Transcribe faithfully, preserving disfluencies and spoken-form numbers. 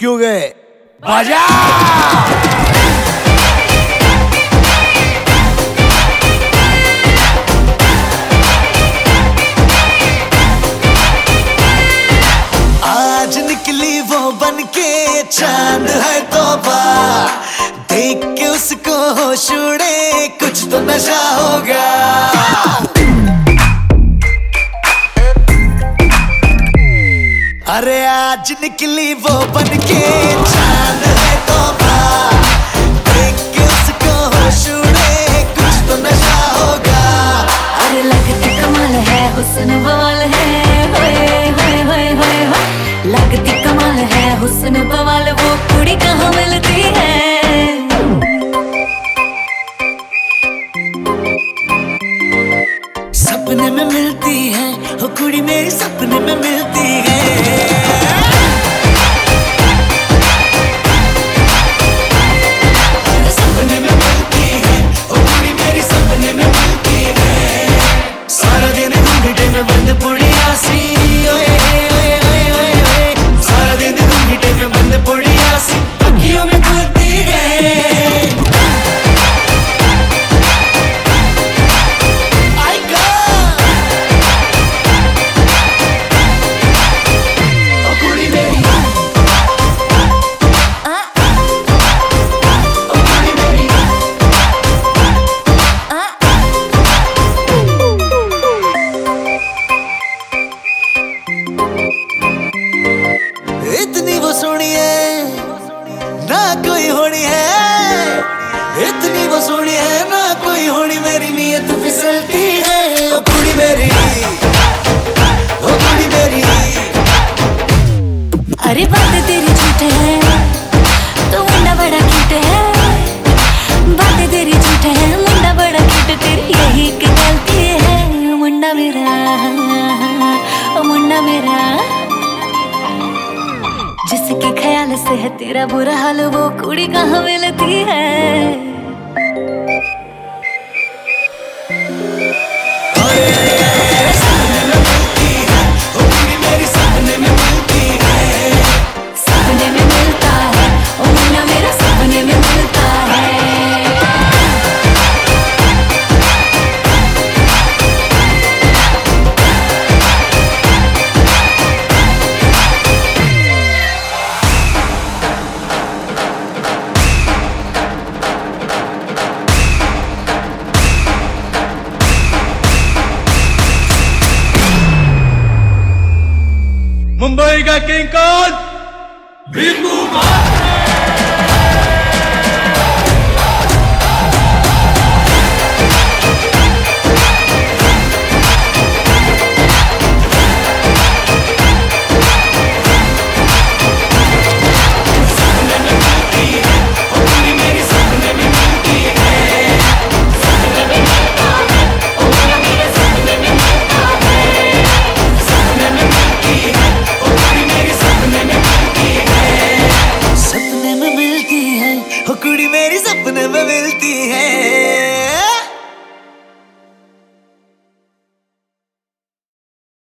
क्यों गए? बाजा! आज निकली वो बनके चांद है तौबा, देख के उसको होश उड़े, कुछ तो नशा होगा। अरे आज निकली वो बनके चांद है तौबा, देख के उसको होश उड़े, कुछ तो नशा होगा। अरे लगती कमाल है, हुस्न बवाल है, होए होए होए होए होए। लगती कमाल है, हुस्न बवाल, वो कुड़ी कहाँ मिलती है? सपने में मिलती है, वो कुड़ी मेरी सपने में मिलती है। सपने में मिलती है, वो कुड़ी मेरी सपने में मिलती है। सारा दिन घूंघटे में बंद पुड़िया सी, ओए ओए ओए ओए ओए। सारा दिन घूंघटे में बंद पुड़िया सी, अखियों में घुलती है। इतनी वो सोनी है ना कोई होनी है, इतनी वो सोनी है ना कोई होनी, मेरी नीयत फिसलती है। ओ कुड़ी मेरी, ओ कुड़ी मेरी। अरे बात तेरी झूठ है, तो मुंडा बड़ा क्यूट है। बात तेरी झूठ है, मुंडा बड़ा क्यूट, तेरी यही की गलती है। मुंडा मेरा, ओ मुंडा मेरा, जिसके ख्याल से है तेरा बुरा हाल, वो कुड़ी कहाँ मिलती है? सपने में मिलता है, ओ मुन्ना मेरा सपने में मिलता है। मुंबई का किंग कौन? बिंदु सपने में मिलती है, वो कुड़ी मेरी सपने में मिलती है।